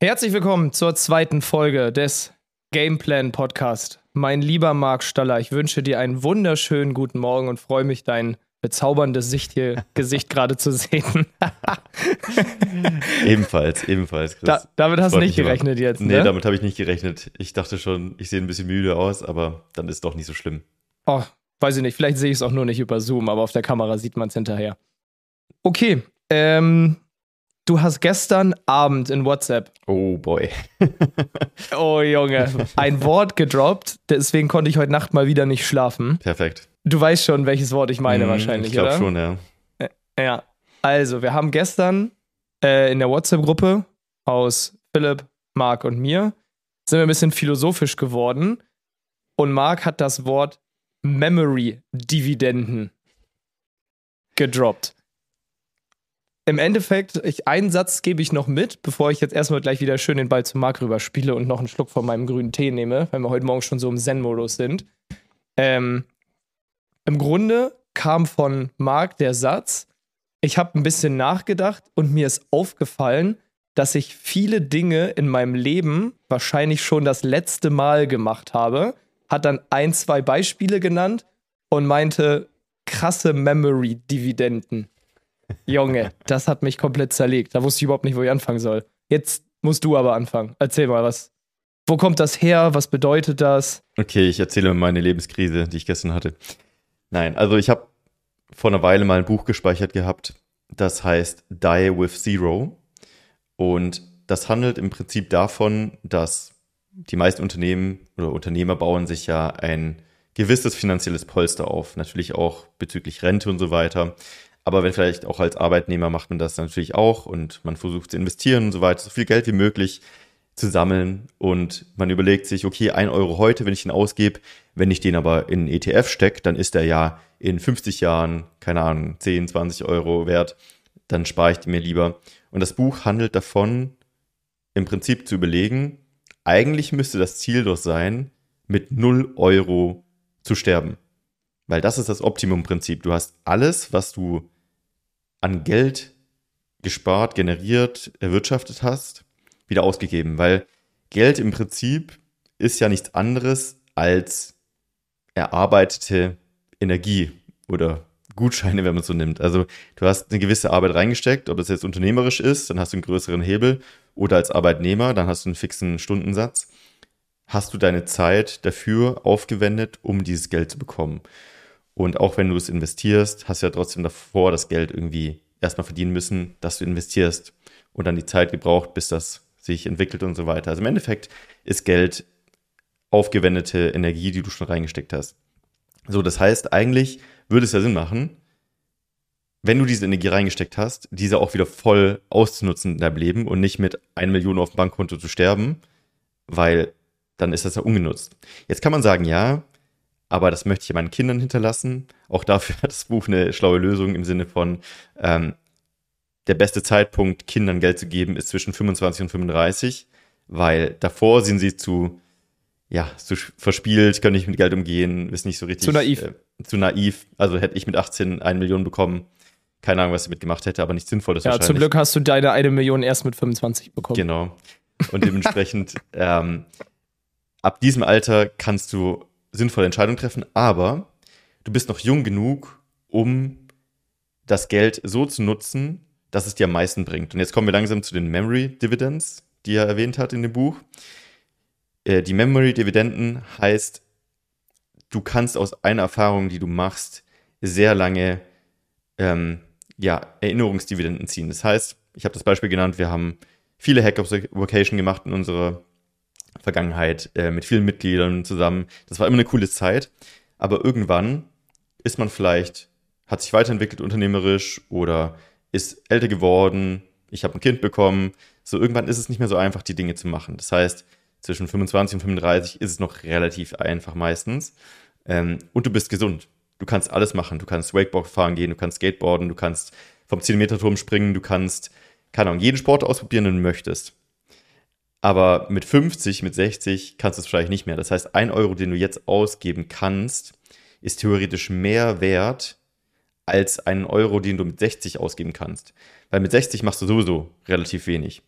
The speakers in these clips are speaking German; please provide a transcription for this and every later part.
Herzlich willkommen zur zweiten Folge des Gameplan Podcast. Mein lieber Marc Staller, ich wünsche dir einen wunderschönen guten Morgen und freue mich, dein bezauberndes Gesicht gerade zu sehen. Ebenfalls, Chris. Damit hast du nicht gerechnet jetzt, ne? Nee, damit habe ich nicht gerechnet. Ich dachte schon, ich sehe ein bisschen müde aus, aber dann ist doch nicht so schlimm. Oh, weiß ich nicht, vielleicht sehe ich es auch nur nicht über Zoom, aber auf der Kamera sieht man es hinterher. Okay, du hast gestern Abend in WhatsApp. Oh boy. Oh Junge, ein Wort gedroppt, deswegen konnte ich heute Nacht mal wieder nicht schlafen. Perfekt. Du weißt schon, welches Wort ich meine wahrscheinlich, ich oder? Ich glaube schon, ja. Ja, also wir haben gestern in der WhatsApp-Gruppe aus Philipp, Marc und mir sind wir ein bisschen philosophisch geworden und Marc hat das Wort Memory-Dividenden gedroppt. Im Endeffekt, einen Satz gebe ich noch mit, bevor ich jetzt erstmal gleich wieder schön den Ball zu Marc rüberspiele und noch einen Schluck von meinem grünen Tee nehme, weil wir heute Morgen schon so im Zen-Modus sind. Im Grunde kam von Marc der Satz, ich habe ein bisschen nachgedacht und mir ist aufgefallen, dass ich viele Dinge in meinem Leben wahrscheinlich schon das letzte Mal gemacht habe, hat dann 1, 2 Beispiele genannt und meinte, krasse Memory-Dividenden. Junge, das hat mich komplett zerlegt. Da wusste ich überhaupt nicht, wo ich anfangen soll. Jetzt musst du aber anfangen. Erzähl mal, wo kommt das her? Was bedeutet das? Okay, ich erzähle meine Lebenskrise, die ich gestern hatte. Nein, also ich habe vor einer Weile mal ein Buch gespeichert gehabt, das heißt Die with Zero. Und das handelt im Prinzip davon, dass die meisten Unternehmen oder Unternehmer bauen sich ja ein gewisses finanzielles Polster auf. Natürlich auch bezüglich Rente und so weiter. Aber wenn vielleicht auch als Arbeitnehmer macht man das natürlich auch und man versucht zu investieren und so weiter, so viel Geld wie möglich zu sammeln und man überlegt sich, okay, 1 Euro heute, wenn ich den ausgebe, wenn ich den aber in einen ETF stecke, dann ist der ja in 50 Jahren, keine Ahnung, 10, 20 Euro wert, dann spare ich den mir lieber. Und das Buch handelt davon, im Prinzip zu überlegen, eigentlich müsste das Ziel doch sein, mit 0 Euro zu sterben. Weil das ist das Optimumprinzip. Du hast alles, was du an Geld gespart, generiert, erwirtschaftet hast, wieder ausgegeben. Weil Geld im Prinzip ist ja nichts anderes als erarbeitete Energie oder Gutscheine, wenn man es so nimmt. Also du hast eine gewisse Arbeit reingesteckt, ob das jetzt unternehmerisch ist, dann hast du einen größeren Hebel oder als Arbeitnehmer, dann hast du einen fixen Stundensatz. Hast du deine Zeit dafür aufgewendet, um dieses Geld zu bekommen. Und auch wenn du es investierst, hast du ja trotzdem davor das Geld irgendwie erstmal verdienen müssen, dass du investierst und dann die Zeit gebraucht, bis das sich entwickelt und so weiter. Also im Endeffekt ist Geld aufgewendete Energie, die du schon reingesteckt hast. So, das heißt, eigentlich würde es ja Sinn machen, wenn du diese Energie reingesteckt hast, diese auch wieder voll auszunutzen in deinem Leben und nicht mit 1 Million auf dem Bankkonto zu sterben, weil dann ist das ja ungenutzt. Jetzt kann man sagen, ja, aber das möchte ich meinen Kindern hinterlassen. Auch dafür hat das Buch eine schlaue Lösung im Sinne von, der beste Zeitpunkt, Kindern Geld zu geben, ist zwischen 25 und 35, weil davor sind sie zu verspielt, können nicht mit Geld umgehen, ist nicht so richtig. Zu naiv. Also hätte ich mit 18 1 Million bekommen, keine Ahnung, was ich mitgemacht hätte, aber nichts Sinnvolles wahrscheinlich. Ja, zum Glück hast du deine 1 Million erst mit 25 bekommen. Genau. Und dementsprechend, ab diesem Alter kannst du sinnvolle Entscheidungen treffen, aber du bist noch jung genug, um das Geld so zu nutzen, dass es dir am meisten bringt. Und jetzt kommen wir langsam zu den Memory Dividends, die er erwähnt hat in dem Buch. Die Memory Dividenden heißt, du kannst aus einer Erfahrung, die du machst, sehr lange Erinnerungsdividenden ziehen. Das heißt, ich habe das Beispiel genannt, wir haben viele Hack-Vacation gemacht in unserer Vergangenheit mit vielen Mitgliedern zusammen. Das war immer eine coole Zeit, aber irgendwann ist man vielleicht, hat sich weiterentwickelt unternehmerisch oder ist älter geworden, ich habe ein Kind bekommen, so irgendwann ist es nicht mehr so einfach, die Dinge zu machen. Das heißt, zwischen 25 und 35 ist es noch relativ einfach meistens und du bist gesund. Du kannst alles machen, du kannst Wakeboard fahren gehen, du kannst Skateboarden, du kannst vom 10-Meter-Turm springen, du kannst, keine Ahnung, jeden Sport ausprobieren, den du möchtest. Aber mit 50, mit 60 kannst du es vielleicht nicht mehr. Das heißt, 1 Euro, den du jetzt ausgeben kannst, ist theoretisch mehr wert als 1 Euro, den du mit 60 ausgeben kannst. Weil mit 60 machst du sowieso relativ wenig.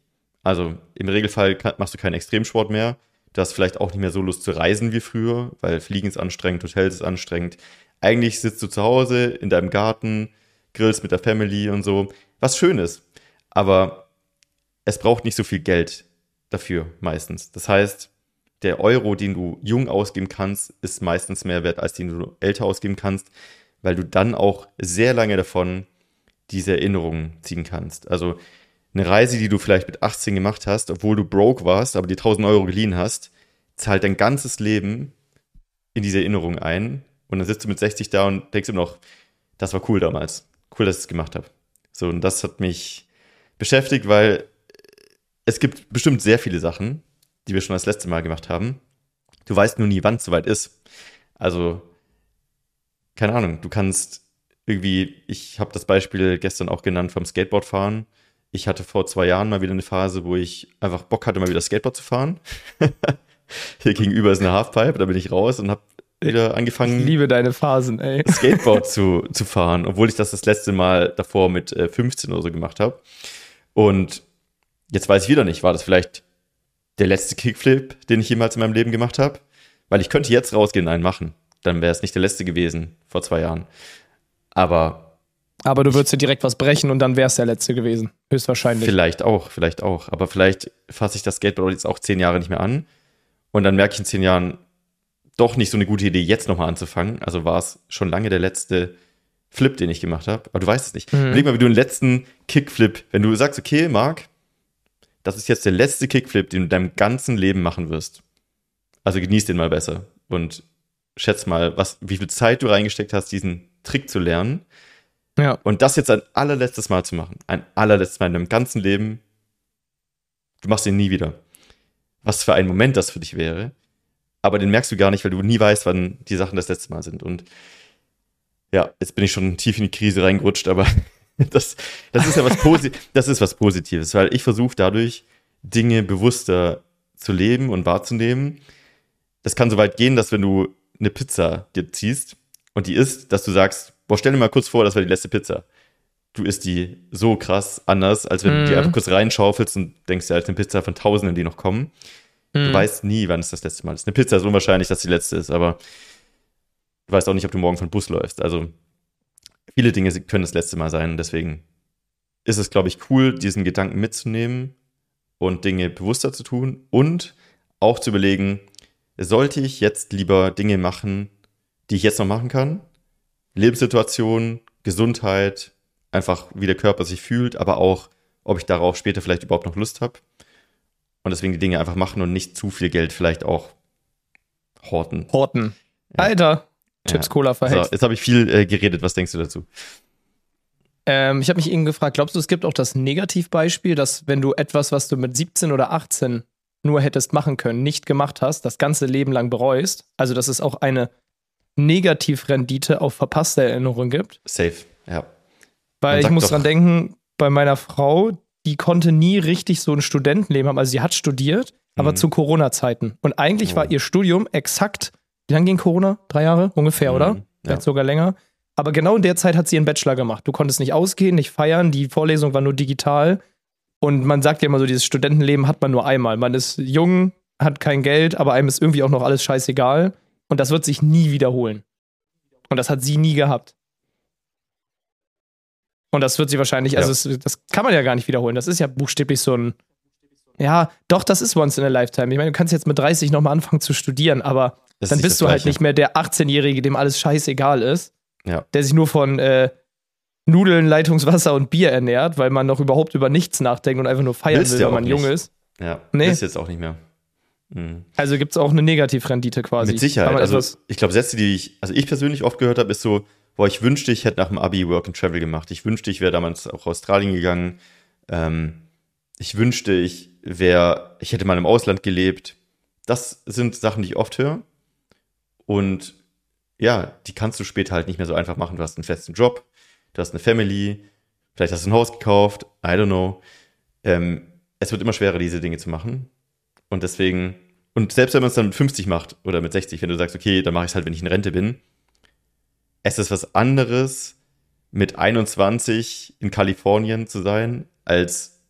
Also im Regelfall machst du keinen Extremsport mehr. Du hast vielleicht auch nicht mehr so Lust zu reisen wie früher, weil Fliegen ist anstrengend, Hotels ist anstrengend. Eigentlich sitzt du zu Hause in deinem Garten, grillst mit der Family und so. Was schön ist. Aber es braucht nicht so viel Geld dafür meistens. Das heißt, der Euro, den du jung ausgeben kannst, ist meistens mehr wert, als den du älter ausgeben kannst, weil du dann auch sehr lange davon diese Erinnerungen ziehen kannst. Also eine Reise, die du vielleicht mit 18 gemacht hast, obwohl du broke warst, aber dir 1.000 € geliehen hast, zahlt dein ganzes Leben in diese Erinnerung ein. Und dann sitzt du mit 60 da und denkst immer noch, das war cool damals. Cool, dass ich es gemacht habe. So, und das hat mich beschäftigt, weil es gibt bestimmt sehr viele Sachen, die wir schon das letzte Mal gemacht haben. Du weißt nur nie, wann es soweit ist. Also, keine Ahnung, du kannst irgendwie, ich habe das Beispiel gestern auch genannt vom Skateboardfahren. Ich hatte vor 2 Jahren mal wieder eine Phase, wo ich einfach Bock hatte, mal wieder Skateboard zu fahren. Hier gegenüber ist eine Halfpipe, da bin ich raus und habe wieder angefangen. Ich liebe deine Phasen, ey. Skateboard zu fahren, obwohl ich das letzte Mal davor mit 15 oder so gemacht habe. Und jetzt weiß ich wieder nicht, war das vielleicht der letzte Kickflip, den ich jemals in meinem Leben gemacht habe? Weil ich könnte jetzt rausgehen und einen machen. Dann wäre es nicht der letzte gewesen, vor 2 Jahren. Aber du würdest dir direkt was brechen und dann wäre es der letzte gewesen. Höchstwahrscheinlich. Vielleicht auch. Aber vielleicht fasse ich das Skateboard jetzt auch 10 Jahre nicht mehr an. Und dann merke ich in 10 Jahren doch nicht so eine gute Idee, jetzt nochmal anzufangen. Also war es schon lange der letzte Flip, den ich gemacht habe. Aber du weißt es nicht. Überleg mal, wie du den letzten Kickflip, wenn du sagst, okay, Marc, das ist jetzt der letzte Kickflip, den du in deinem ganzen Leben machen wirst. Also genieß den mal besser. Und schätz mal, wie viel Zeit du reingesteckt hast, diesen Trick zu lernen. Ja. Und das jetzt ein allerletztes Mal zu machen. Ein allerletztes Mal in deinem ganzen Leben. Du machst den nie wieder. Was für ein Moment das für dich wäre. Aber den merkst du gar nicht, weil du nie weißt, wann die Sachen das letzte Mal sind. Und ja, jetzt bin ich schon tief in die Krise reingerutscht, aber das ist ja was Positives, weil ich versuche dadurch, Dinge bewusster zu leben und wahrzunehmen. Das kann so weit gehen, dass wenn du eine Pizza dir ziehst und die isst, dass du sagst, boah, stell dir mal kurz vor, das war die letzte Pizza. Du isst die so krass anders, als wenn du die einfach kurz reinschaufelst und denkst, ja, ist eine Pizza von Tausenden, die noch kommen. Du weißt nie, wann es das letzte Mal ist. Eine Pizza ist unwahrscheinlich, dass die letzte ist, aber du weißt auch nicht, ob du morgen von Bus läufst. Also viele Dinge können das letzte Mal sein. Deswegen ist es, glaube ich, cool, diesen Gedanken mitzunehmen und Dinge bewusster zu tun und auch zu überlegen, sollte ich jetzt lieber Dinge machen, die ich jetzt noch machen kann? Lebenssituation, Gesundheit, einfach wie der Körper sich fühlt, aber auch, ob ich darauf später vielleicht überhaupt noch Lust habe. Und deswegen die Dinge einfach machen und nicht zu viel Geld vielleicht auch horten. Ja. Alter, Chips Cola verhext. So, jetzt habe ich viel geredet. Was denkst du dazu? Ich habe mich eben gefragt, glaubst du, es gibt auch das Negativbeispiel, dass wenn du etwas, was du mit 17 oder 18 nur hättest machen können, nicht gemacht hast, das ganze Leben lang bereust? Also, dass es auch eine Negativrendite auf verpasste Erinnerungen gibt? Safe, ja. Weil ich muss dran denken, bei meiner Frau, die konnte nie richtig so ein Studentenleben haben. Also sie hat studiert, aber zu Corona-Zeiten. Und eigentlich war ihr Studium exakt, wie lange ging Corona? 3 Jahre ungefähr, oder? Vielleicht sogar länger. Aber genau in der Zeit hat sie ihren Bachelor gemacht. Du konntest nicht ausgehen, nicht feiern, die Vorlesung war nur digital. Und man sagt ja immer so, dieses Studentenleben hat man nur einmal. Man ist jung, hat kein Geld, aber einem ist irgendwie auch noch alles scheißegal. Und das wird sich nie wiederholen. Und das hat sie nie gehabt. Und das wird sie wahrscheinlich, also das kann man ja gar nicht wiederholen. Das ist ja buchstäblich so ein, ja, doch, das ist once in a lifetime. Ich meine, du kannst jetzt mit 30 nochmal anfangen zu studieren, aber dann bist du halt nicht mehr der 18-Jährige, dem alles scheißegal ist, der sich nur von Nudeln, Leitungswasser und Bier ernährt, weil man noch überhaupt über nichts nachdenkt und einfach nur feiern will, weil man jung ist. Ja, ist jetzt auch nicht mehr. Also gibt es auch eine Negativrendite quasi. Mit Sicherheit. Also ich glaube, Sätze, die ich persönlich oft gehört habe, ist so, boah, ich wünschte, ich hätte nach dem Abi Work and Travel gemacht. Ich wünschte, ich wäre damals auch Australien gegangen. Ich wünschte, ich hätte mal im Ausland gelebt. Das sind Sachen, die ich oft höre. Und ja, die kannst du später halt nicht mehr so einfach machen. Du hast einen festen Job, du hast eine Family, vielleicht hast du ein Haus gekauft, I don't know. Es wird immer schwerer, diese Dinge zu machen. Und deswegen, und selbst wenn man es dann mit 50 macht oder mit 60, wenn du sagst, okay, dann mache ich es halt, wenn ich in Rente bin, es ist was anderes, mit 21 in Kalifornien zu sein, als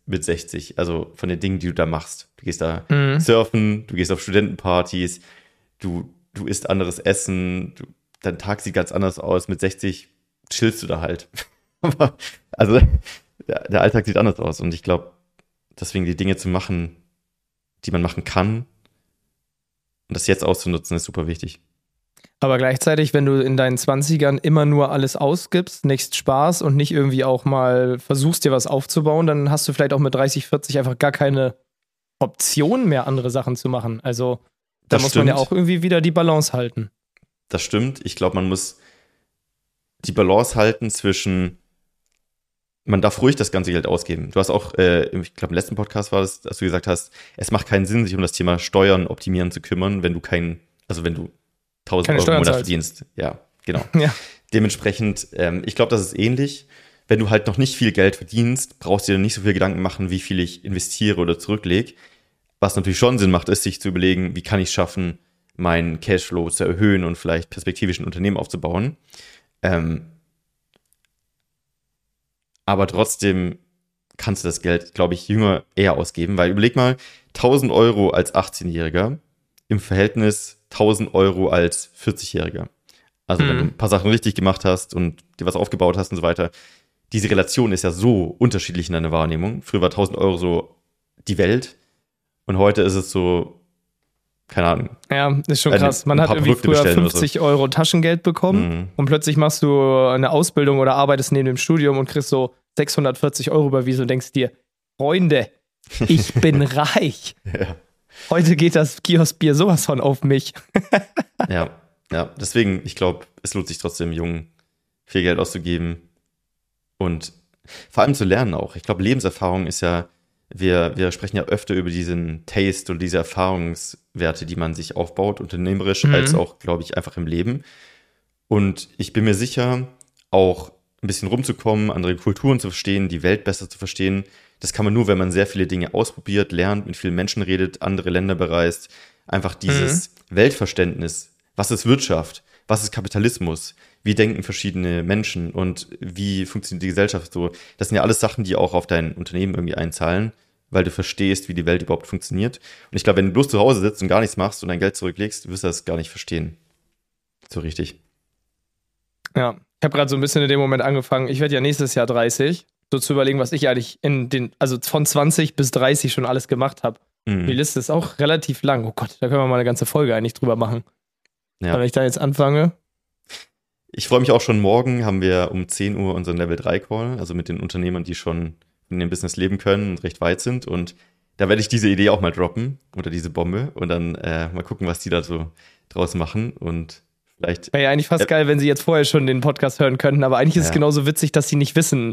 mit 60. Also von den Dingen, die du da machst. Du gehst da surfen, du gehst auf Studentenpartys, du isst anderes Essen, dein Tag sieht ganz anders aus. Mit 60 chillst du da halt. Also der Alltag sieht anders aus. Und ich glaube, deswegen die Dinge zu machen, die man machen kann und das jetzt auszunutzen, ist super wichtig. Aber gleichzeitig, wenn du in deinen 20ern immer nur alles ausgibst, nichts Spaß und nicht irgendwie auch mal versuchst, dir was aufzubauen, dann hast du vielleicht auch mit 30, 40 einfach gar keine Option mehr, andere Sachen zu machen. Also da muss man ja auch irgendwie wieder die Balance halten. Das stimmt. Ich glaube, man muss die Balance halten zwischen, man darf ruhig das ganze Geld ausgeben. Du hast auch, ich glaube, im letzten Podcast war das, dass du gesagt hast, es macht keinen Sinn, sich um das Thema Steuern optimieren zu kümmern, wenn du 1.000 keine Euro im Monat verdienst. Ja, genau. Ja. Dementsprechend, ich glaube, das ist ähnlich. Wenn du halt noch nicht viel Geld verdienst, brauchst du dir nicht so viel Gedanken machen, wie viel ich investiere oder zurücklege. Was natürlich schon Sinn macht, ist, sich zu überlegen, wie kann ich es schaffen, meinen Cashflow zu erhöhen und vielleicht perspektivisch ein Unternehmen aufzubauen. Aber trotzdem kannst du das Geld, glaube ich, jünger eher ausgeben, weil überleg mal, 1.000 Euro als 18-Jähriger im Verhältnis 1.000 Euro als 40-Jähriger. Also wenn du ein paar Sachen richtig gemacht hast und dir was aufgebaut hast und so weiter, diese Relation ist ja so unterschiedlich in deiner Wahrnehmung. Früher war 1.000 Euro so die Welt und heute ist es so, keine Ahnung. Ja, ist schon krass. Man hat irgendwie früher 50 Euro Taschengeld bekommen und plötzlich machst du eine Ausbildung oder arbeitest neben dem Studium und kriegst so 640 Euro überwiesen und denkst dir, Freunde, ich bin reich. Ja. Heute geht das Kioskbier sowas von auf mich. Ja, deswegen, ich glaube, es lohnt sich trotzdem, jung viel Geld auszugeben und vor allem zu lernen auch. Ich glaube, Lebenserfahrung ist ja, wir sprechen ja öfter über diesen Taste und diese Erfahrungswerte, die man sich aufbaut, unternehmerisch, als auch, glaube ich, einfach im Leben. Und ich bin mir sicher, auch ein bisschen rumzukommen, andere Kulturen zu verstehen, die Welt besser zu verstehen. Das kann man nur, wenn man sehr viele Dinge ausprobiert, lernt, mit vielen Menschen redet, andere Länder bereist. Einfach dieses Weltverständnis. Was ist Wirtschaft? Was ist Kapitalismus? Wie denken verschiedene Menschen? Und wie funktioniert die Gesellschaft so? Das sind ja alles Sachen, die auch auf dein Unternehmen irgendwie einzahlen, weil du verstehst, wie die Welt überhaupt funktioniert. Und ich glaube, wenn du bloß zu Hause sitzt und gar nichts machst und dein Geld zurücklegst, wirst du das gar nicht verstehen. So richtig. Ja, ich habe gerade so ein bisschen in dem Moment angefangen, ich werde ja nächstes Jahr 30, so zu überlegen, was ich eigentlich also von 20 bis 30 schon alles gemacht habe. Die Liste ist auch relativ lang. Oh Gott, da können wir mal eine ganze Folge eigentlich drüber machen. Ja. Wenn ich da jetzt anfange. Ich freue mich auch schon, morgen haben wir um 10 Uhr unseren Level 3 Call, also mit den Unternehmern, die schon in dem Business leben können und recht weit sind. Und da werde ich diese Idee auch mal droppen oder diese Bombe und dann mal gucken, was die da so draus machen und vielleicht. Wäre ja eigentlich fast geil, wenn sie jetzt vorher schon den Podcast hören könnten, aber eigentlich ist es genauso witzig, dass sie nicht wissen,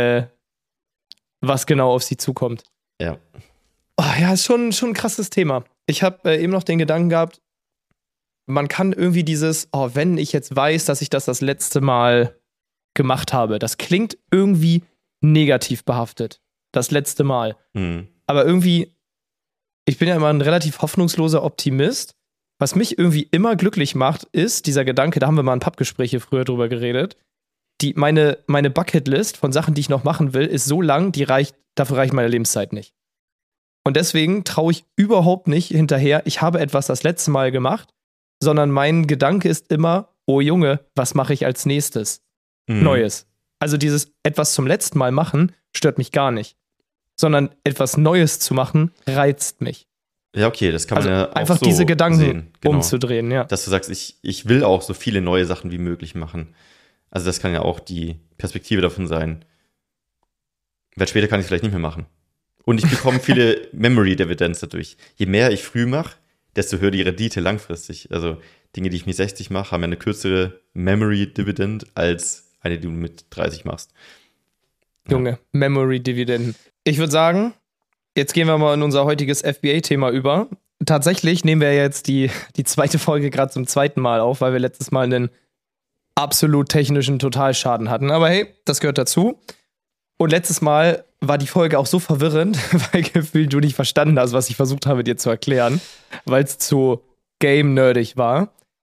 was genau auf sie zukommt. Ja. Oh, ja, ist schon ein krasses Thema. Ich habe eben noch den Gedanken gehabt, man kann irgendwie wenn ich jetzt weiß, dass ich das letzte Mal gemacht habe, das klingt irgendwie negativ behaftet. Das letzte Mal. Aber irgendwie, ich bin ja immer ein relativ hoffnungsloser Optimist. Was mich irgendwie immer glücklich macht, ist dieser Gedanke, da haben wir mal in Pappgespräche früher drüber geredet, meine Bucketlist von Sachen, die ich noch machen will, ist so lang, dafür reicht meine Lebenszeit nicht. Und deswegen traue ich überhaupt nicht hinterher, ich habe etwas das letzte Mal gemacht, sondern mein Gedanke ist immer, oh Junge, was mache ich als nächstes? Neues. Also dieses etwas zum letzten Mal machen, stört mich gar nicht. Sondern etwas Neues zu machen, reizt mich. Ja, okay, das kann man ja auch einfach so diese Gedanken sehen, genau. umzudrehen, ja. Dass du sagst, ich will auch so viele neue Sachen wie möglich machen. Also das kann ja auch die Perspektive davon sein. Weil später kann ich es vielleicht nicht mehr machen. Und ich bekomme viele Memory-Dividends dadurch. Je mehr ich früh mache, desto höher die Rendite langfristig. Also Dinge, die ich mit 60 mache, haben ja eine kürzere Memory-Dividend als eine, die du mit 30 machst. Ja. Junge, Memory-Dividenden. Ich würde sagen, jetzt gehen wir mal in unser heutiges FBA-Thema über. Tatsächlich nehmen wir jetzt die zweite Folge gerade zum zweiten Mal auf, weil wir letztes Mal einen absolut technischen Totalschaden hatten. Aber hey, das gehört dazu. Und letztes Mal war die Folge auch so verwirrend, weil gefühlt du nicht verstanden hast, was ich versucht habe, dir zu erklären, weil es zu game-nerdig war.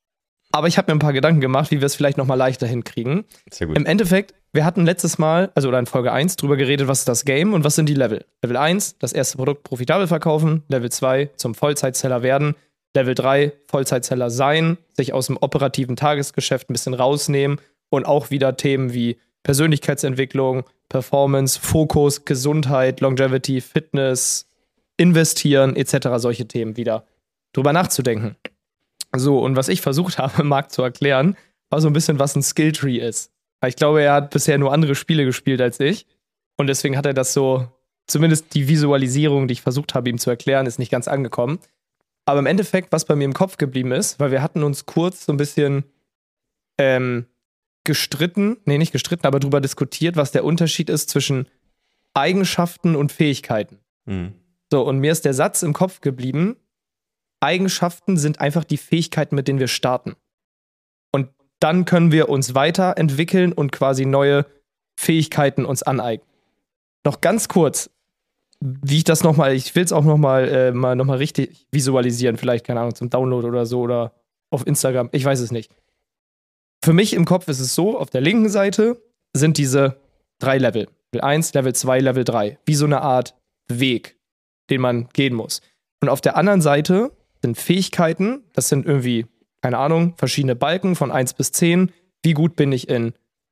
Aber ich habe mir ein paar Gedanken gemacht, wie wir es vielleicht nochmal leichter hinkriegen. Sehr gut. Im Endeffekt, wir hatten letztes Mal, also oder in Folge 1, drüber geredet, was ist das Game und was sind die Level. Level 1, das erste Produkt profitabel verkaufen. Level 2, zum Vollzeitseller werden. Level 3, Vollzeitseller sein, sich aus dem operativen Tagesgeschäft ein bisschen rausnehmen und auch wieder Themen wie Persönlichkeitsentwicklung, Performance, Fokus, Gesundheit, Longevity, Fitness, Investieren etc. solche Themen wieder drüber nachzudenken. So, und was ich versucht habe, Marc zu erklären, war so ein bisschen, was ein Skilltree ist. Weil ich glaube, er hat bisher nur andere Spiele gespielt als ich. Und deswegen hat er das so, zumindest die Visualisierung, die ich versucht habe, ihm zu erklären, ist nicht ganz angekommen. Aber im Endeffekt, was bei mir im Kopf geblieben ist, weil wir hatten uns kurz so ein bisschen nicht gestritten, aber darüber diskutiert, was der Unterschied ist zwischen Eigenschaften und Fähigkeiten. Mhm. So, und mir ist der Satz im Kopf geblieben, Eigenschaften sind einfach die Fähigkeiten, mit denen wir starten. Und dann können wir uns weiterentwickeln und quasi neue Fähigkeiten uns aneignen. Noch ganz kurz, wie ich das nochmal, ich will es auch nochmal richtig visualisieren, vielleicht, keine Ahnung, zum Download oder so oder auf Instagram, ich weiß es nicht. Für mich im Kopf ist es so, auf der linken Seite sind diese 3 Level. Level 1, Level 2, Level 3. Wie so eine Art Weg, den man gehen muss. Und auf der anderen Seite sind Fähigkeiten, das sind irgendwie, keine Ahnung, verschiedene Balken von 1 bis 10. Wie gut bin ich in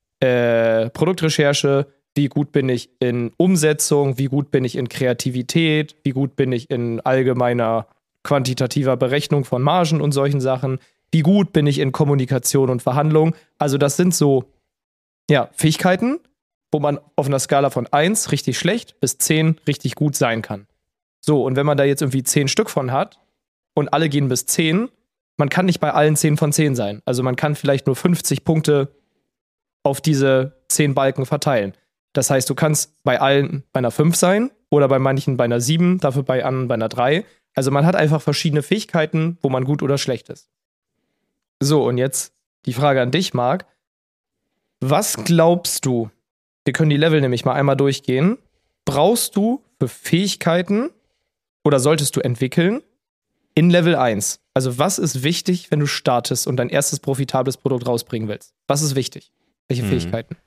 Produktrecherche? Wie gut bin ich in Umsetzung? Wie gut bin ich in Kreativität? Wie gut bin ich in allgemeiner quantitativer Berechnung von Margen und solchen Sachen? Wie gut bin ich in Kommunikation und Verhandlung? Also das sind so, ja, Fähigkeiten, wo man auf einer Skala von 1 richtig schlecht bis 10 richtig gut sein kann. So, und wenn man da jetzt irgendwie 10 Stück von hat und alle gehen bis 10, man kann nicht bei allen 10 von 10 sein. Also man kann vielleicht nur 50 Punkte auf diese 10 Balken verteilen. Das heißt, du kannst bei allen bei einer 5 sein oder bei manchen bei einer 7, dafür bei anderen bei einer 3. Also man hat einfach verschiedene Fähigkeiten, wo man gut oder schlecht ist. So, und jetzt die Frage an dich, Marc. Was glaubst du, wir können die Level nämlich mal einmal durchgehen, brauchst du für Fähigkeiten oder solltest du entwickeln in Level 1? Also was ist wichtig, wenn du startest und dein erstes profitables Produkt rausbringen willst? Was ist wichtig? Welche Fähigkeiten?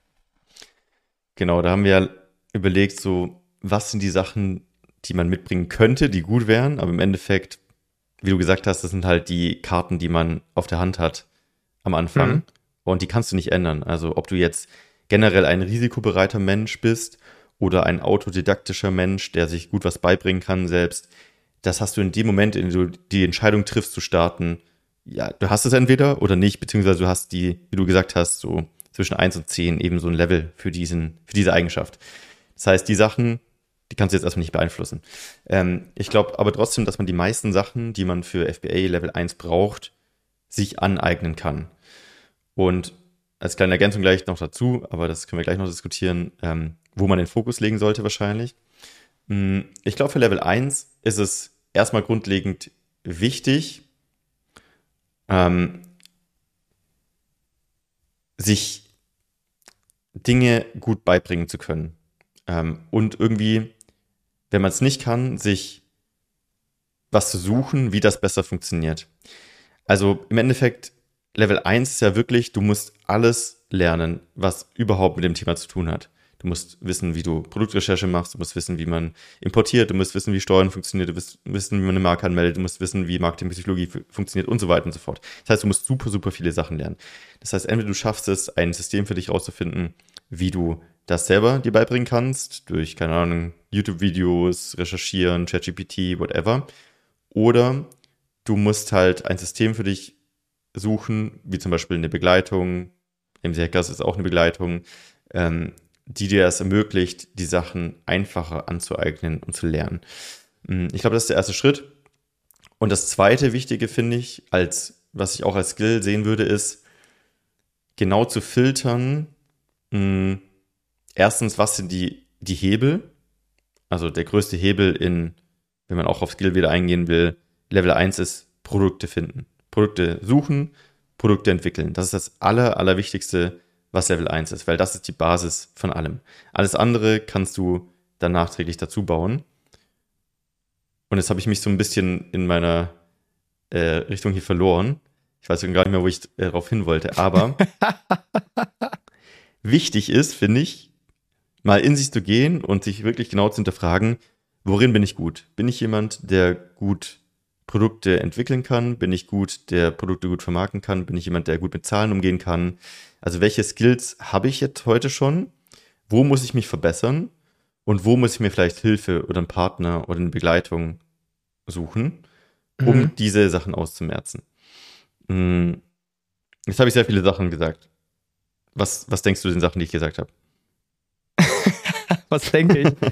Genau, da haben wir ja überlegt, so, was sind die Sachen, die man mitbringen könnte, die gut wären, aber im Endeffekt, wie du gesagt hast, das sind halt die Karten, die man auf der Hand hat am Anfang und die kannst du nicht ändern. Also ob du jetzt generell ein risikobereiter Mensch bist oder ein autodidaktischer Mensch, der sich gut was beibringen kann selbst, das hast du in dem Moment, in dem du die Entscheidung triffst zu starten, ja, du hast es entweder oder nicht, beziehungsweise du hast die, wie du gesagt hast, so zwischen 1 und 10 eben so ein Level für diese Eigenschaft. Das heißt, die Sachen, die kannst du jetzt erstmal nicht beeinflussen. Ich glaube aber trotzdem, dass man die meisten Sachen, die man für FBA Level 1 braucht, sich aneignen kann. Und als kleine Ergänzung gleich noch dazu, aber das können wir gleich noch diskutieren, wo man den Fokus legen sollte wahrscheinlich. Ich glaube, für Level 1 ist es erstmal grundlegend wichtig, sich Dinge gut beibringen zu können. Und irgendwie, wenn man es nicht kann, sich was zu suchen, wie das besser funktioniert. Also im Endeffekt, Level 1 ist ja wirklich, du musst alles lernen, was überhaupt mit dem Thema zu tun hat. Du musst wissen, wie du Produktrecherche machst, du musst wissen, wie man importiert, du musst wissen, wie Steuern funktioniert, du musst wissen, wie man eine Marke anmeldet, du musst wissen, wie Marketingpsychologie funktioniert und so weiter und so fort. Das heißt, du musst super, super viele Sachen lernen. Das heißt, entweder du schaffst es, ein System für dich rauszufinden, wie du das selber dir beibringen kannst, durch, keine Ahnung, YouTube-Videos, Recherchieren, ChatGPT, whatever. Oder du musst halt ein System für dich suchen, wie zum Beispiel eine Begleitung, MC Hackers ist auch eine Begleitung, die dir es ermöglicht, die Sachen einfacher anzueignen und zu lernen. Ich glaube, das ist der erste Schritt. Und das zweite Wichtige, finde ich, was ich auch als Skill sehen würde, ist, genau zu filtern, erstens, was sind die Hebel? Also der größte Hebel wenn man auch auf Skill wieder eingehen will, Level 1 ist Produkte finden. Produkte suchen, Produkte entwickeln. Das ist das Allerwichtigste, was Level 1 ist, weil das ist die Basis von allem. Alles andere kannst du dann nachträglich dazu bauen. Und jetzt habe ich mich so ein bisschen in meiner Richtung hier verloren. Ich weiß gar nicht mehr, wo ich darauf hin wollte. Aber wichtig ist, finde ich, mal in sich zu gehen und sich wirklich genau zu hinterfragen, worin bin ich gut? Bin ich jemand, der gut Produkte entwickeln kann? Bin ich gut, der Produkte gut vermarkten kann? Bin ich jemand, der gut mit Zahlen umgehen kann? Also welche Skills habe ich jetzt heute schon? Wo muss ich mich verbessern? Und wo muss ich mir vielleicht Hilfe oder einen Partner oder eine Begleitung suchen, um diese Sachen auszumerzen? Jetzt habe ich sehr viele Sachen gesagt. Was denkst du den Sachen, die ich gesagt habe? Was denke ich?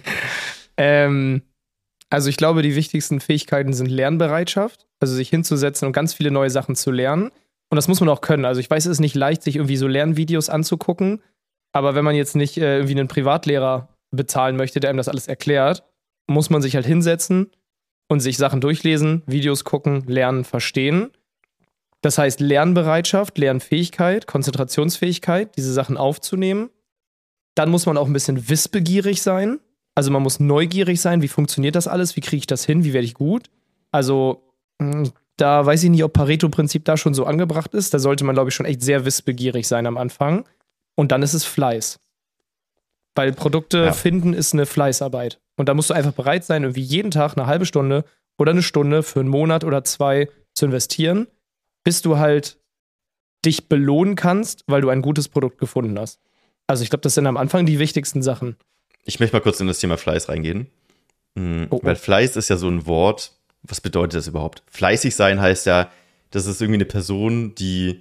Also ich glaube, die wichtigsten Fähigkeiten sind Lernbereitschaft, also sich hinzusetzen und ganz viele neue Sachen zu lernen. Und das muss man auch können. Also ich weiß, es ist nicht leicht, sich irgendwie so Lernvideos anzugucken, aber wenn man jetzt nicht irgendwie einen Privatlehrer bezahlen möchte, der einem das alles erklärt, muss man sich halt hinsetzen und sich Sachen durchlesen, Videos gucken, lernen, verstehen. Das heißt Lernbereitschaft, Lernfähigkeit, Konzentrationsfähigkeit, diese Sachen aufzunehmen. Dann muss man auch ein bisschen wissbegierig sein. Also man muss neugierig sein, wie funktioniert das alles, wie kriege ich das hin, wie werde ich gut. Also da weiß ich nicht, ob Pareto-Prinzip da schon so angebracht ist. Da sollte man, glaube ich, schon echt sehr wissbegierig sein am Anfang. Und dann ist es Fleiß. Weil Produkte finden ist eine Fleißarbeit. Und da musst du einfach bereit sein, irgendwie jeden Tag eine halbe Stunde oder eine Stunde für einen Monat oder 2 zu investieren, bis du halt dich belohnen kannst, weil du ein gutes Produkt gefunden hast. Also ich glaube, das sind am Anfang die wichtigsten Sachen. Ich möchte mal kurz in das Thema Fleiß reingehen. Weil Fleiß ist ja so ein Wort. Was bedeutet das überhaupt? Fleißig sein heißt ja, das ist irgendwie eine Person, die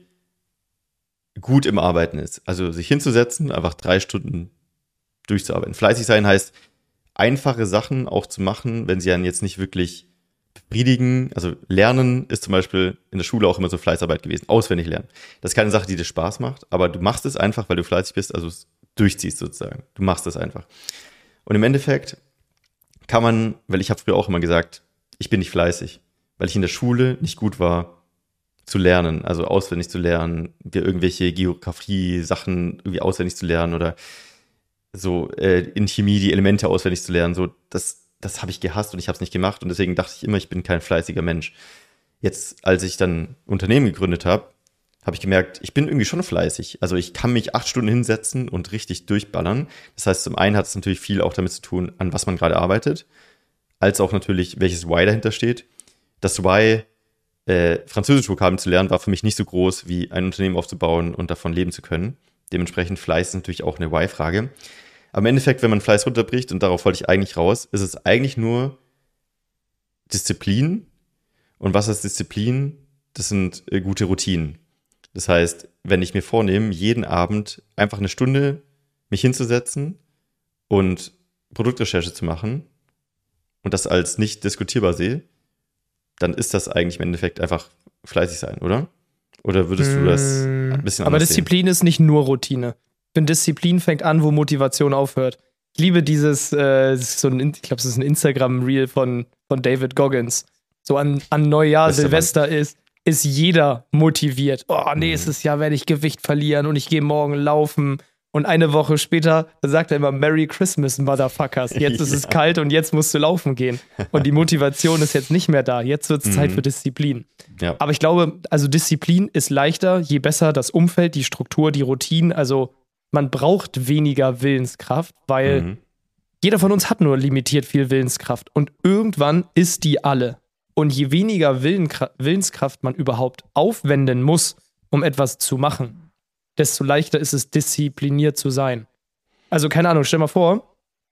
gut im Arbeiten ist. Also sich hinzusetzen, einfach 3 Stunden durchzuarbeiten. Fleißig sein heißt, einfache Sachen auch zu machen, wenn sie einen jetzt nicht wirklich befriedigen. Also Lernen ist zum Beispiel in der Schule auch immer so Fleißarbeit gewesen. Auswendig lernen. Das ist keine Sache, die dir Spaß macht, aber du machst es einfach, weil du fleißig bist, also es durchziehst sozusagen. Du machst es einfach. Und im Endeffekt kann man, weil ich habe früher auch immer gesagt, ich bin nicht fleißig, weil ich in der Schule nicht gut war zu lernen, also auswendig zu lernen, irgendwelche Geografie-Sachen irgendwie auswendig zu lernen oder so in Chemie die Elemente auswendig zu lernen. So, das habe ich gehasst und ich habe es nicht gemacht und deswegen dachte ich immer, ich bin kein fleißiger Mensch. Jetzt, als ich dann Unternehmen gegründet habe, habe ich gemerkt, ich bin irgendwie schon fleißig. Also ich kann mich 8 Stunden hinsetzen und richtig durchballern. Das heißt, zum einen hat es natürlich viel auch damit zu tun, an was man gerade arbeitet, als auch natürlich, welches Why dahinter steht. Das Why, französische Vokabeln zu lernen, war für mich nicht so groß, wie ein Unternehmen aufzubauen und davon leben zu können. Dementsprechend Fleiß ist natürlich auch eine Why-Frage. Aber im Endeffekt, wenn man Fleiß runterbricht, und darauf wollte ich eigentlich raus, ist es eigentlich nur Disziplin. Und was ist Disziplin? Das sind gute Routinen. Das heißt, wenn ich mir vornehme, jeden Abend einfach eine Stunde mich hinzusetzen und Produktrecherche zu machen und das als nicht diskutierbar sehe, dann ist das eigentlich im Endeffekt einfach fleißig sein, oder? Oder würdest du das ein bisschen Aber anders Disziplin ist nicht nur Routine. Ich finde, Disziplin fängt an, wo Motivation aufhört. Ich liebe dieses, ich glaube, es ist ein Instagram-Reel von David Goggins. So an Neujahr, Silvester ist jeder motiviert. Oh, nächstes Jahr werde ich Gewicht verlieren und ich gehe morgen laufen. Und eine Woche später sagt er immer Merry Christmas, Motherfuckers. Jetzt ist es kalt und jetzt musst du laufen gehen. Und die Motivation ist jetzt nicht mehr da. Jetzt wird es Zeit für Disziplin. Ja. Aber ich glaube, also Disziplin ist leichter, je besser das Umfeld, die Struktur, die Routinen. Also man braucht weniger Willenskraft, weil jeder von uns hat nur limitiert viel Willenskraft. Und irgendwann ist die alle. Und je weniger Willenskraft man überhaupt aufwenden muss, um etwas zu machen, desto leichter ist es, diszipliniert zu sein. Also keine Ahnung, stell mal vor,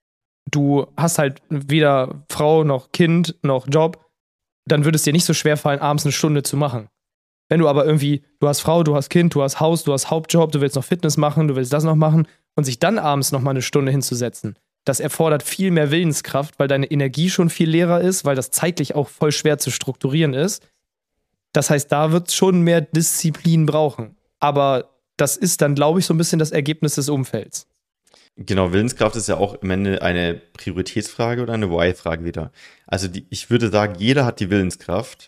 du hast halt weder Frau noch Kind noch Job, dann würde es dir nicht so schwer fallen, abends eine Stunde zu machen. Wenn du aber irgendwie, du hast Frau, du hast Kind, du hast Haus, du hast Hauptjob, du willst noch Fitness machen, du willst das noch machen und sich dann abends noch mal eine Stunde hinzusetzen, das erfordert viel mehr Willenskraft, weil deine Energie schon viel leerer ist, weil das zeitlich auch voll schwer zu strukturieren ist. Das heißt, da wird es schon mehr Disziplin brauchen. Aber das ist dann, glaube ich, so ein bisschen das Ergebnis des Umfelds. Genau, Willenskraft ist ja auch am Ende eine Prioritätsfrage oder eine Why-Frage wieder. Also ich würde sagen, jeder hat die Willenskraft,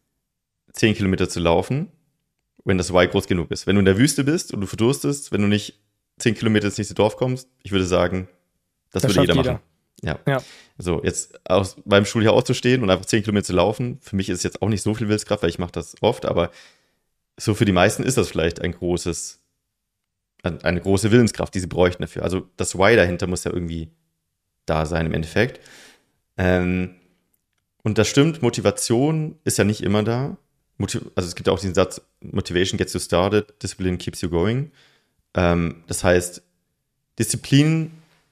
10 Kilometer zu laufen, wenn das Why groß genug ist. Wenn du in der Wüste bist und du verdurstest, wenn du nicht 10 Kilometer ins nächste Dorf kommst, ich würde sagen, das würde jeder machen. Ja. So, jetzt beim Schuljahr auszustehen und einfach 10 Kilometer zu laufen, für mich ist es jetzt auch nicht so viel Willenskraft, weil ich mache das oft, aber so für die meisten ist das vielleicht eine große Willenskraft, die sie bräuchten dafür. Also das Why dahinter muss ja irgendwie da sein im Endeffekt. Und das stimmt, Motivation ist ja nicht immer da. Also es gibt ja auch diesen Satz, Motivation gets you started, Discipline keeps you going. Das heißt, Disziplin,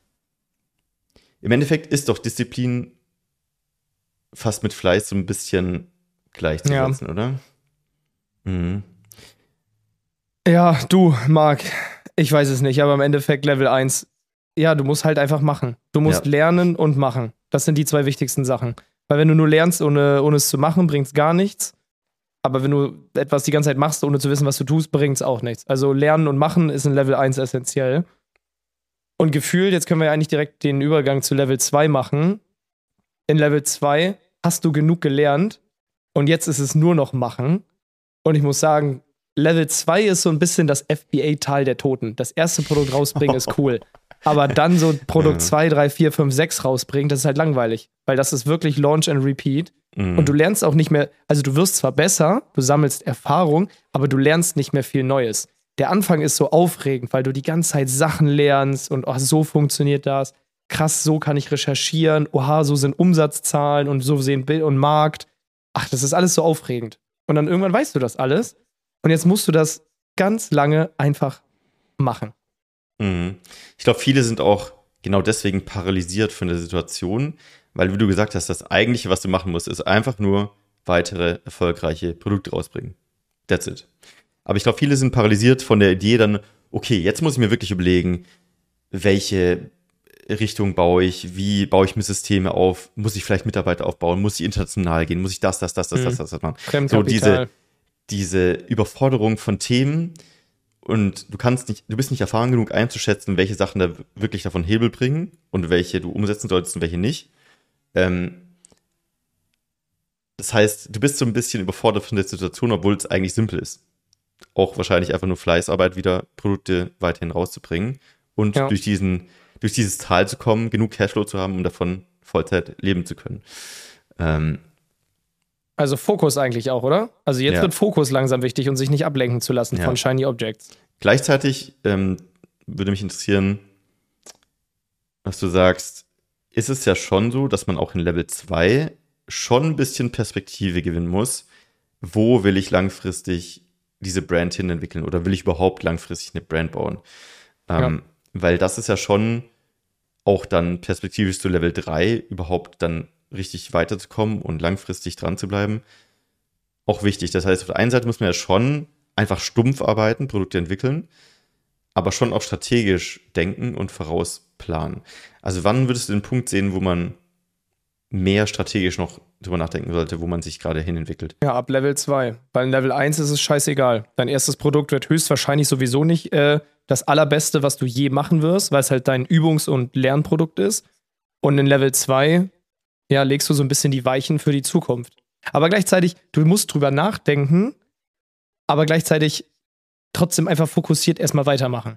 im Endeffekt ist doch Disziplin fast mit Fleiß so ein bisschen gleichzusetzen, oder? Mhm. Ja, du, Marc, ich weiß es nicht, aber im Endeffekt Level 1, ja, du musst halt einfach machen. Du musst lernen und machen. Das sind die 2 wichtigsten Sachen. Weil wenn du nur lernst, ohne es zu machen, bringt es gar nichts. Aber wenn du etwas die ganze Zeit machst, ohne zu wissen, was du tust, bringt es auch nichts. Also lernen und machen ist in Level 1 essentiell. Und gefühlt, jetzt können wir ja eigentlich direkt den Übergang zu Level 2 machen. In Level 2 hast du genug gelernt und jetzt ist es nur noch machen. Und ich muss sagen, Level 2 ist so ein bisschen das FBA-Tal der Toten. Das erste Produkt rausbringen ist cool. Aber dann so Produkt 2, 3, 4, 5, 6 rausbringen, das ist halt langweilig. Weil das ist wirklich Launch and Repeat. Und du lernst auch nicht mehr, also du wirst zwar besser, du sammelst Erfahrung, aber du lernst nicht mehr viel Neues. Der Anfang ist so aufregend, weil du die ganze Zeit Sachen lernst und oh, so funktioniert das. Krass, so kann ich recherchieren. Oha, so sind Umsatzzahlen und so sehen Bild und Markt. Ach, das ist alles so aufregend. Und dann irgendwann weißt du das alles. Und jetzt musst du das ganz lange einfach machen. Ich glaube, viele sind auch genau deswegen paralysiert von der Situation, weil, wie du gesagt hast, das Eigentliche, was du machen musst, ist einfach nur weitere erfolgreiche Produkte rausbringen. That's it. Aber ich glaube, viele sind paralysiert von der Idee dann, okay, jetzt muss ich mir wirklich überlegen, welche Richtung baue ich, wie baue ich mir Systeme auf, muss ich vielleicht Mitarbeiter aufbauen, muss ich international gehen, muss ich das machen. So diese Überforderung von Themen und du bist nicht erfahren genug einzuschätzen, welche Sachen da wirklich davon Hebel bringen und welche du umsetzen solltest und welche nicht. Das heißt, du bist so ein bisschen überfordert von der Situation, obwohl es eigentlich simpel ist. Auch wahrscheinlich einfach nur Fleißarbeit, wieder Produkte weiterhin rauszubringen und durch dieses Tal zu kommen, genug Cashflow zu haben, um davon Vollzeit leben zu können. Also Fokus eigentlich auch, oder? Also jetzt wird Fokus langsam wichtig und sich nicht ablenken zu lassen von Shiny Objects. Gleichzeitig würde mich interessieren, was du sagst, ist es ja schon so, dass man auch in Level 2 schon ein bisschen Perspektive gewinnen muss. Wo will ich langfristig diese Brand hin entwickeln oder will ich überhaupt langfristig eine Brand bauen? Weil das ist ja schon auch dann perspektivisch zu Level 3 überhaupt dann richtig weiterzukommen und langfristig dran zu bleiben, auch wichtig. Das heißt, auf der einen Seite muss man ja schon einfach stumpf arbeiten, Produkte entwickeln, aber schon auch strategisch denken und vorausplanen. Also wann würdest du den Punkt sehen, wo man mehr strategisch noch drüber nachdenken sollte, wo man sich gerade hin entwickelt? Ja, ab Level 2. Weil in Level 1 ist es scheißegal. Dein erstes Produkt wird höchstwahrscheinlich sowieso nicht das allerbeste, was du je machen wirst, weil es halt dein Übungs- und Lernprodukt ist. Und in Level 2, legst du so ein bisschen die Weichen für die Zukunft. Aber gleichzeitig, du musst drüber nachdenken, aber gleichzeitig trotzdem einfach fokussiert erstmal weitermachen.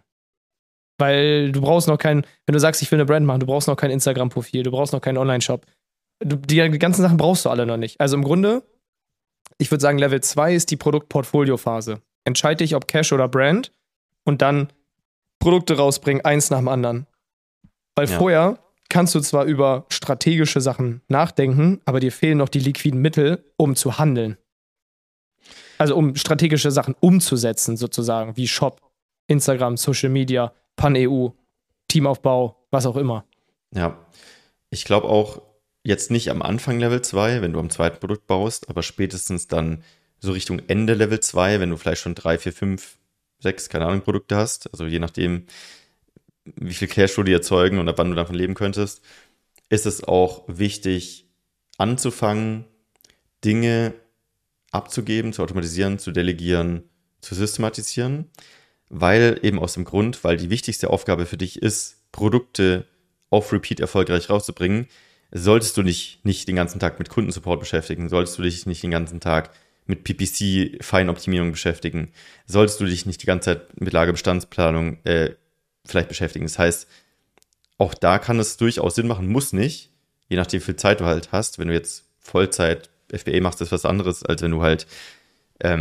Weil du brauchst noch wenn du sagst, ich will eine Brand machen, du brauchst noch kein Instagram-Profil, du brauchst noch keinen Online-Shop. Die ganzen Sachen brauchst du alle noch nicht. Also im Grunde, ich würde sagen, Level 2 ist die Produkt-Portfolio-Phase. Entscheide dich, ob Cash oder Brand und dann Produkte rausbringen, eins nach dem anderen. Weil vorher kannst du zwar über strategische Sachen nachdenken, aber dir fehlen noch die liquiden Mittel, um zu handeln. Also um strategische Sachen umzusetzen, sozusagen, wie Shop, Instagram, Social Media, Pan-EU, Teamaufbau, was auch immer. Ja, ich glaube auch jetzt nicht am Anfang Level 2, wenn du am zweiten Produkt baust, aber spätestens dann so Richtung Ende Level 2, wenn du vielleicht schon 3, 4, 5, 6, keine Ahnung, Produkte hast, also je nachdem, wie viel Cashflow die erzeugen und ab wann du davon leben könntest, ist es auch wichtig, anzufangen, Dinge abzugeben, zu automatisieren, zu delegieren, zu systematisieren, weil eben aus dem Grund, weil die wichtigste Aufgabe für dich ist, Produkte auf Repeat erfolgreich rauszubringen, solltest du dich nicht den ganzen Tag mit Kundensupport beschäftigen, solltest du dich nicht den ganzen Tag mit PPC-Feinoptimierung beschäftigen, solltest du dich nicht die ganze Zeit mit Lagerbestandsplanung vielleicht beschäftigen. Das heißt, auch da kann es durchaus Sinn machen, muss nicht, je nachdem, wie viel Zeit du halt hast. Wenn du jetzt Vollzeit FBA machst, ist was anderes, als wenn du halt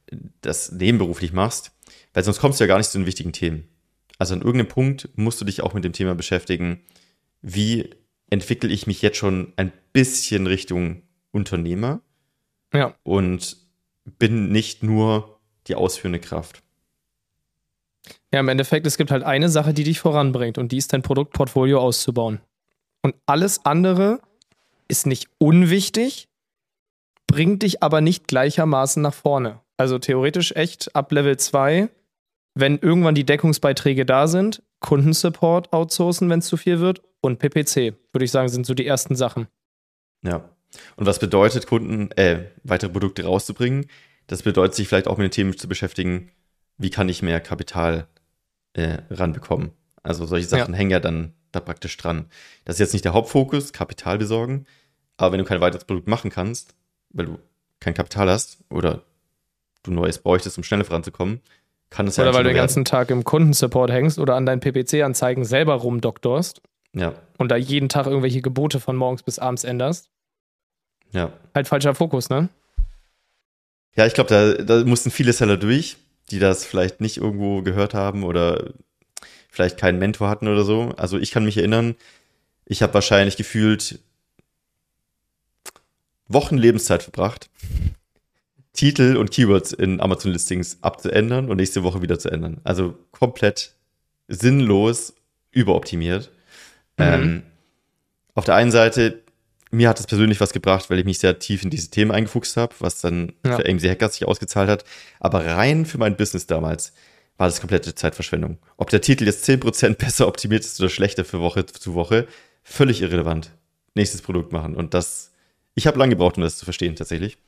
das nebenberuflich machst, weil sonst kommst du ja gar nicht zu den wichtigen Themen. Also an irgendeinem Punkt musst du dich auch mit dem Thema beschäftigen, wie entwickle ich mich jetzt schon ein bisschen Richtung Unternehmer und bin nicht nur die ausführende Kraft. Ja, im Endeffekt, es gibt halt eine Sache, die dich voranbringt und die ist dein Produktportfolio auszubauen. Und alles andere ist nicht unwichtig, bringt dich aber nicht gleichermaßen nach vorne. Also theoretisch echt ab Level 2, wenn irgendwann die Deckungsbeiträge da sind, Kundensupport outsourcen, wenn es zu viel wird und PPC, würde ich sagen, sind so die ersten Sachen. Ja. Und was bedeutet, weitere Produkte rauszubringen? Das bedeutet, sich vielleicht auch mit den Themen zu beschäftigen, wie kann ich mehr Kapital ranbekommen? Also solche Sachen hängen ja dann da praktisch dran. Das ist jetzt nicht der Hauptfokus, Kapital besorgen, aber wenn du kein weiteres Produkt machen kannst, weil du kein Kapital hast oder du Neues bräuchtest, um schneller voranzukommen, kann es ja oder weil du den ganzen Tag im Kundensupport hängst oder an deinen PPC-Anzeigen selber rumdoktorst und da jeden Tag irgendwelche Gebote von morgens bis abends änderst. Ja. Halt falscher Fokus, ne? Ja, ich glaube, da mussten viele Seller durch, die das vielleicht nicht irgendwo gehört haben oder vielleicht keinen Mentor hatten oder so. Also ich kann mich erinnern, ich habe wahrscheinlich gefühlt Wochen Lebenszeit verbracht, Titel und Keywords in Amazon-Listings abzuändern und nächste Woche wieder zu ändern. Also komplett sinnlos überoptimiert. Auf der einen Seite, mir hat es persönlich was gebracht, weil ich mich sehr tief in diese Themen eingefuchst habe, was dann für AMZ Hackers sich ausgezahlt hat. Aber rein für mein Business damals war das komplette Zeitverschwendung. Ob der Titel jetzt 10% besser optimiert ist oder schlechter für Woche zu Woche, völlig irrelevant. Nächstes Produkt machen. Und ich habe lange gebraucht, um das zu verstehen, tatsächlich.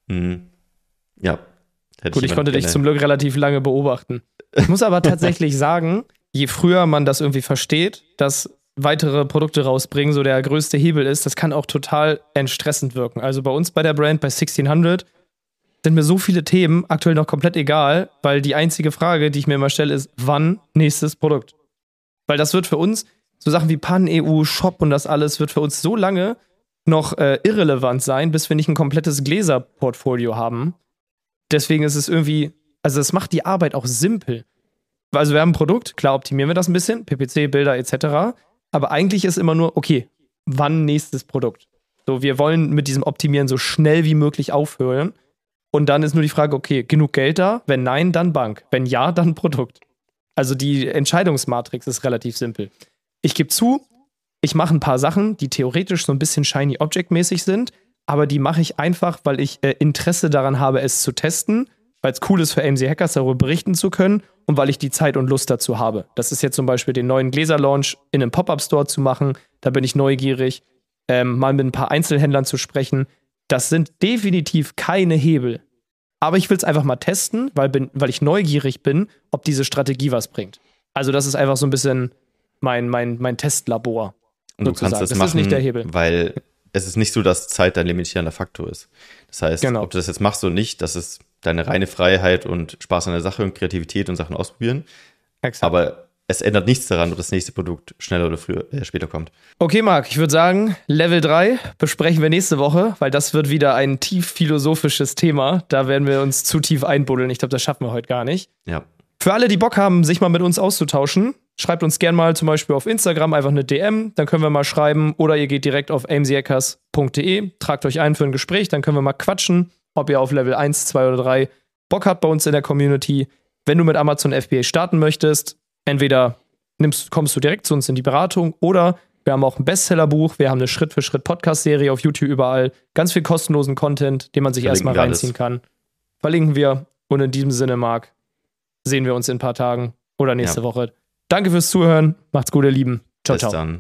Ja. Gut, ich konnte dich zum Glück relativ lange beobachten. Ich muss aber tatsächlich sagen, je früher man das irgendwie versteht, dass weitere Produkte rausbringen so der größte Hebel ist, das kann auch total entstressend wirken. Also bei uns bei der Brand, bei 1600, sind mir so viele Themen aktuell noch komplett egal, weil die einzige Frage, die ich mir immer stelle, ist, wann nächstes Produkt? Weil das wird für uns, so Sachen wie Pan-EU, Shop und das alles, wird für uns so lange noch irrelevant sein, bis wir nicht ein komplettes Gläserportfolio haben. Deswegen ist es irgendwie, also es macht die Arbeit auch simpel. Also wir haben ein Produkt, klar optimieren wir das ein bisschen, PPC, Bilder etc., aber eigentlich ist immer nur, okay, wann nächstes Produkt? So, wir wollen mit diesem Optimieren so schnell wie möglich aufhören. Und dann ist nur die Frage, okay, genug Geld da? Wenn nein, dann Bank. Wenn ja, dann Produkt. Also die Entscheidungsmatrix ist relativ simpel. Ich gebe zu, ich mache ein paar Sachen, die theoretisch so ein bisschen Shiny Object-mäßig sind, aber die mache ich einfach, weil ich Interesse daran habe, es zu testen, weil es cool ist für AMZ Hackers darüber berichten zu können und weil ich die Zeit und Lust dazu habe. Das ist jetzt zum Beispiel den neuen Gläser-Launch in einem Pop-Up-Store zu machen. Da bin ich neugierig, mal mit ein paar Einzelhändlern zu sprechen. Das sind definitiv keine Hebel. Aber ich will es einfach mal testen, weil ich neugierig bin, ob diese Strategie was bringt. Also das ist einfach so ein bisschen mein Testlabor. Und du kannst das machen, ist nicht der Hebel. Weil es ist nicht so, dass Zeit dein limitierender Faktor ist. Das heißt, ob du das jetzt machst oder nicht, das ist deine reine Freiheit und Spaß an der Sache und Kreativität und Sachen ausprobieren. Exakt. Aber es ändert nichts daran, ob das nächste Produkt schneller oder später kommt. Okay, Marc, ich würde sagen, Level 3 besprechen wir nächste Woche, weil das wird wieder ein tief philosophisches Thema. Da werden wir uns zu tief einbuddeln. Ich glaube, das schaffen wir heute gar nicht. Ja. Für alle, die Bock haben, sich mal mit uns auszutauschen, schreibt uns gerne mal zum Beispiel auf Instagram einfach eine DM, dann können wir mal schreiben. Oder ihr geht direkt auf amzhackers.de, tragt euch ein für ein Gespräch, dann können wir mal quatschen, ob ihr auf Level 1, 2 oder 3 Bock habt bei uns in der Community. Wenn du mit Amazon FBA starten möchtest, entweder kommst du direkt zu uns in die Beratung oder wir haben auch ein Bestsellerbuch, wir haben eine Schritt-für-Schritt-Podcast-Serie auf YouTube überall, ganz viel kostenlosen Content, den man sich erstmal reinziehen kann. Verlinken wir und in diesem Sinne, Marc, sehen wir uns in ein paar Tagen oder nächste Woche. Danke fürs Zuhören, macht's gut, ihr Lieben. Ciao, ciao. Bis dann.